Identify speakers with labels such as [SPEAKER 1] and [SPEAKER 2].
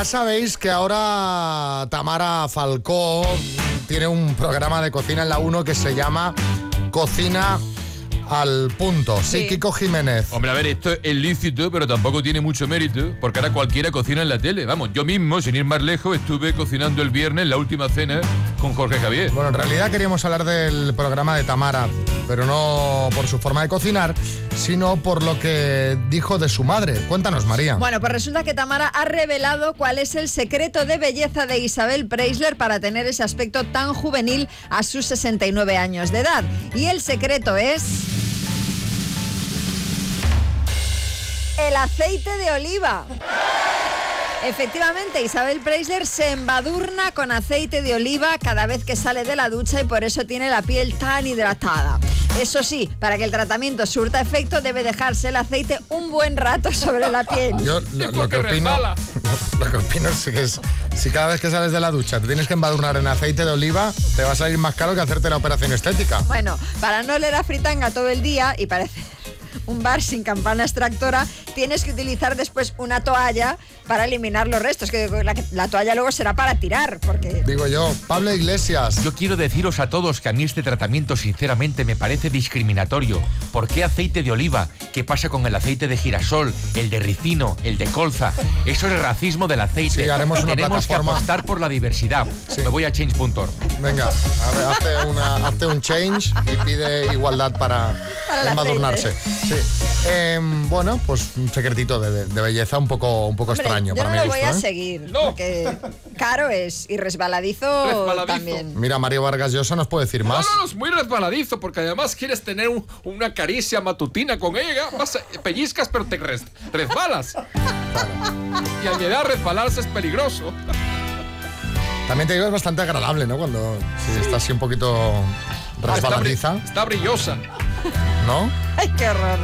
[SPEAKER 1] Ya sabéis que ahora Tamara Falcó tiene un programa de cocina en la 1 que se llama Cocina al Punto. Sí, Kiko Jiménez.
[SPEAKER 2] Hombre, a ver, esto es lícito, pero tampoco tiene mucho mérito, porque ahora cualquiera cocina en la tele. Vamos, yo mismo, sin ir más lejos, estuve cocinando el viernes la última cena con Jorge Javier.
[SPEAKER 1] Bueno, en realidad queríamos hablar del programa de Tamara, pero no por su forma de cocinar, sino por lo que dijo de su madre. Cuéntanos, María.
[SPEAKER 3] Bueno, pues resulta que Tamara ha revelado cuál es el secreto de belleza de Isabel Preisler para tener ese aspecto tan juvenil a sus 69 años de edad. Y el secreto es el aceite de oliva. Efectivamente, Isabel Preisler se embadurna con aceite de oliva cada vez que sale de la ducha y por eso tiene la piel tan hidratada. Eso sí, para que el tratamiento surta efecto debe dejarse el aceite un buen rato sobre la piel.
[SPEAKER 1] Yo lo que opino es que si cada vez que sales de la ducha te tienes que embadurnar en aceite de oliva, te va a salir más caro que hacerte la operación estética.
[SPEAKER 3] Bueno, para no oler a fritanga todo el día y parece un bar sin campana extractora, tienes que utilizar después una toalla para eliminar los restos, que la toalla luego será para tirar, porque...
[SPEAKER 1] Digo yo, Pablo Iglesias.
[SPEAKER 2] Yo quiero deciros a todos que a mí este tratamiento sinceramente me parece discriminatorio. ¿Por qué aceite de oliva? ¿Qué pasa con el aceite de girasol, el de ricino, el de colza? Eso es racismo del aceite.
[SPEAKER 1] Sí, haremos una
[SPEAKER 2] Tenemos
[SPEAKER 1] plataforma.
[SPEAKER 2] que apostar por la diversidad.
[SPEAKER 1] Sí.
[SPEAKER 2] Me voy a change.org.
[SPEAKER 1] Venga, a ver, hazte un change y pide igualdad para
[SPEAKER 3] el
[SPEAKER 1] embadurnarse. Sí. Bueno, pues un secretito de belleza un poco
[SPEAKER 3] Hombre,
[SPEAKER 1] extraño
[SPEAKER 3] yo
[SPEAKER 1] para
[SPEAKER 3] no
[SPEAKER 1] mi
[SPEAKER 3] lo
[SPEAKER 1] gusto,
[SPEAKER 3] voy a
[SPEAKER 1] ¿eh?
[SPEAKER 3] seguir,
[SPEAKER 2] No.
[SPEAKER 3] porque caro es y resbaladizo también.
[SPEAKER 1] Mira, Mario Vargas Llosa nos puede decir más.
[SPEAKER 4] No, es muy resbaladizo, porque además quieres tener una caricia matutina con ella. Pellizcas, pero te resbalas. Y a mi edad resbalarse es peligroso.
[SPEAKER 1] También te digo, es bastante agradable, ¿no? Cuando está así un poquito resbaladiza,
[SPEAKER 4] Está brillosa.
[SPEAKER 1] ¿no?
[SPEAKER 3] Ay, qué horror.